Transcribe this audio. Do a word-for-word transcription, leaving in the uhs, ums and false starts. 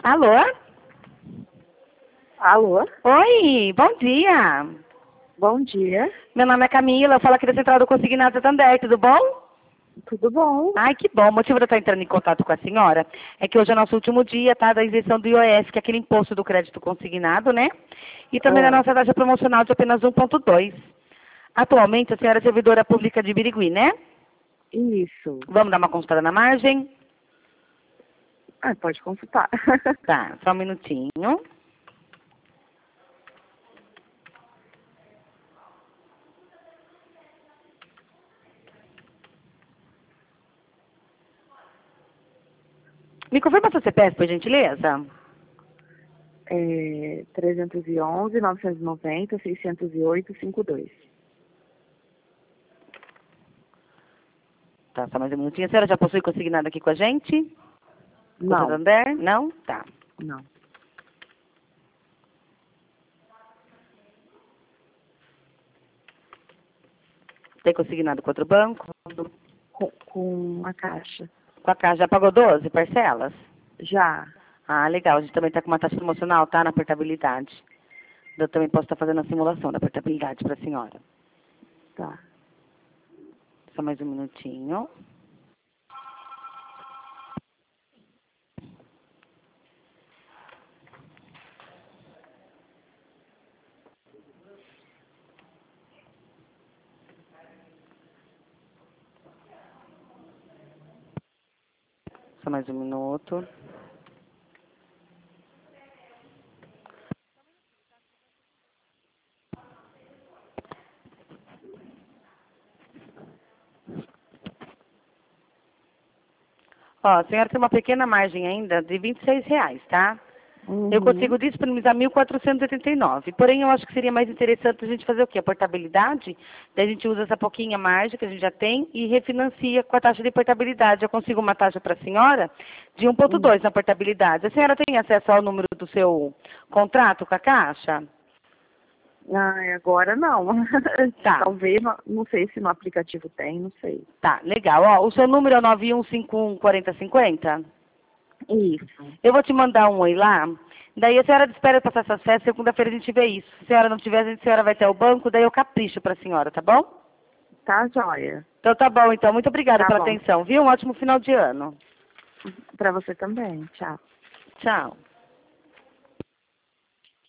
Alô? Alô? Oi, bom dia. Bom dia. Meu nome é Camila, eu falo aqui da Central do Consignado Santander, tudo bom? Tudo bom? Ai, que bom. O motivo de eu estar entrando em contato com a senhora é que hoje é nosso último dia, tá? Da isenção do I O S, que é aquele imposto do crédito consignado, né? E também da Ah, nossa taxa promocional de apenas um ponto dois. Atualmente, a senhora é servidora pública de Birigui, né? isso. Vamos dar uma consultada na margem? Ah, pode consultar. Tá, só um minutinho. Me confirma seu C P F, por gentileza? É trezentos e onze, novecentos e noventa, seiscentos e oito, cinquenta e dois. Tá, só mais um minutinho. A senhora já possui consignado aqui com a gente? Com o Não, Santander? Não? Tá. não. Tem consignado com outro banco? Com, com a caixa. Com a Caixa já pagou doze parcelas? Já. Ah, legal. A gente também está com uma taxa promocional, tá? Na portabilidade. Eu também posso estar fazendo a simulação da portabilidade para a senhora. Tá. Só mais um minutinho. Só mais um minuto. Ó, a senhora tem uma pequena margem ainda de vinte e seis reais, tá? Eu Uhum. consigo disponibilizar mil quatrocentos e oitenta e nove. Porém, eu acho que seria mais interessante a gente fazer o quê? A portabilidade. Daí a gente usa essa pouquinha margem que a gente já tem e refinancia com a taxa de portabilidade. Eu consigo uma taxa para a senhora de um ponto Uhum. dois na portabilidade. A senhora tem acesso ao número do seu contrato com a Caixa? Ah, agora não. Tá, Talvez, não não sei se no aplicativo tem, não sei. tá, legal. Ó, o seu número é o nove um cinco um, quatro zero cinco zero? Isso. Eu vou te mandar um oi lá. Daí a senhora espera passar essas festas, segunda-feira a gente vê isso. Se a senhora não tiver, a gente- a senhora vai até o banco, daí eu capricho para a senhora, tá bom? Tá, joia. Então tá bom, então. Muito obrigada Tá pela bom. atenção, viu? Um ótimo final de ano. Pra você também. Tchau. Tchau.